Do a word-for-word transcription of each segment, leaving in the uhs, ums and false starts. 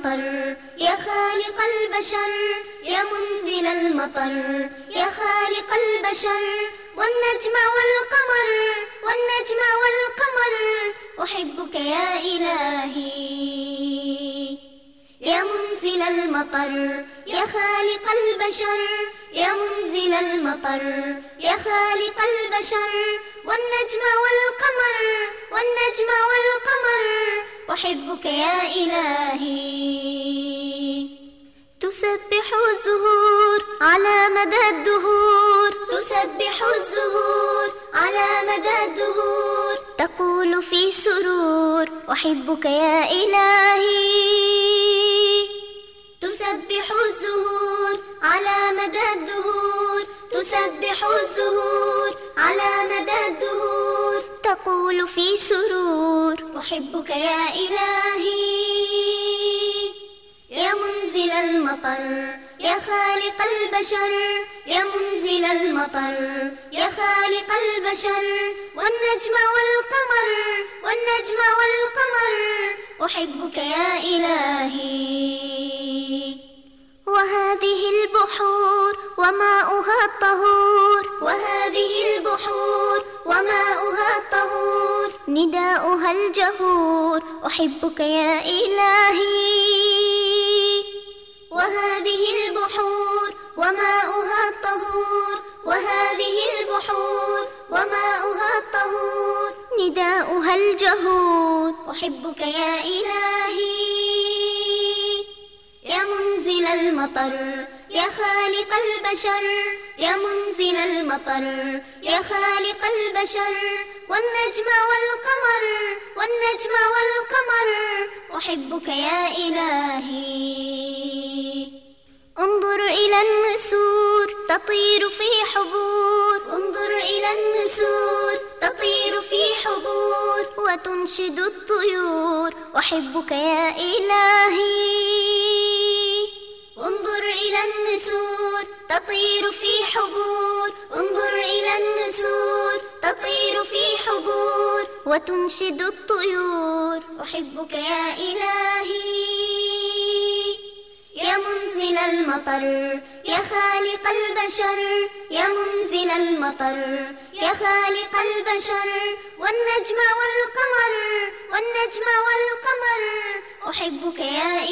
المطر يا خالق البشر يا منزل المطر يا خالق البشر والنجم والقمر والنجم والقمر أحبك يا إلهي يا منزل المطر يا خالق البشر يا منزل المطر يا خالق البشر والنجم والقمر والنجم والقمر أحبك يا إلهي تسبح الزهور على مدى الدهور تسبح الزهور على مدى الدهور تقول في سرور أحبك يا إلهي تسبح الزهور على مدى الدهور تسبح الزهور على مدى الدهور تقول في سرور أحبك يا إلهي يا منزل المطر يا خالق البشر يا منزل المطر يا خالق البشر والنجم والقمر والنجم والقمر أحبك يا إلهي وهذه البحور وماؤها الطهور وهذه البحور وماؤها الطهور نداؤها الجهور أحبك يا إلهي وهذه البحور وماؤها الطهور وهذه البحور وماؤها الطهور نداؤها الجهور أحبك يا إلهي يا منزل المطر يا خالق البشر يا منزل المطر يا خالق البشر والنجم والقمر والنجم والقمر أحبك يا إلهي انظر إلى النسور تطير في حبور انظر إلى النسور تطير في حبور وتنشد الطيور أحبك يا إلهي انظر إلى النسور تطير في حبور انظر إلى النسور تطير في حبور وتنشد الطيور أحبك يا إلهي يا منزل المطر يا خالق البشر يا منزل المطر يا خالق البشر والنجم والقمر والنجم والقمر أحبك يا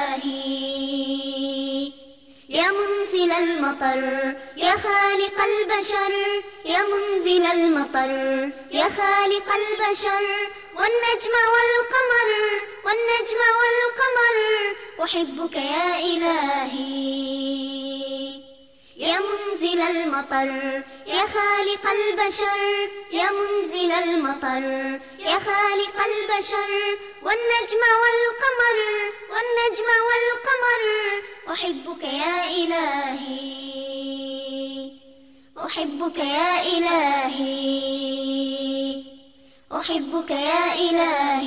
إلهي يا منزل المطر يا خالق البشر يا منزل المطر يا خالق البشر والنجم والقمر والنجم والقمر أحبك يا إلهي يا منزل المطر يا خالق البشر يا منزل المطر يا خالق البشر والنجم والقمر والنجم والقمر أحبك يا إلهي أحبك يا إلهي أحبك يا إلهي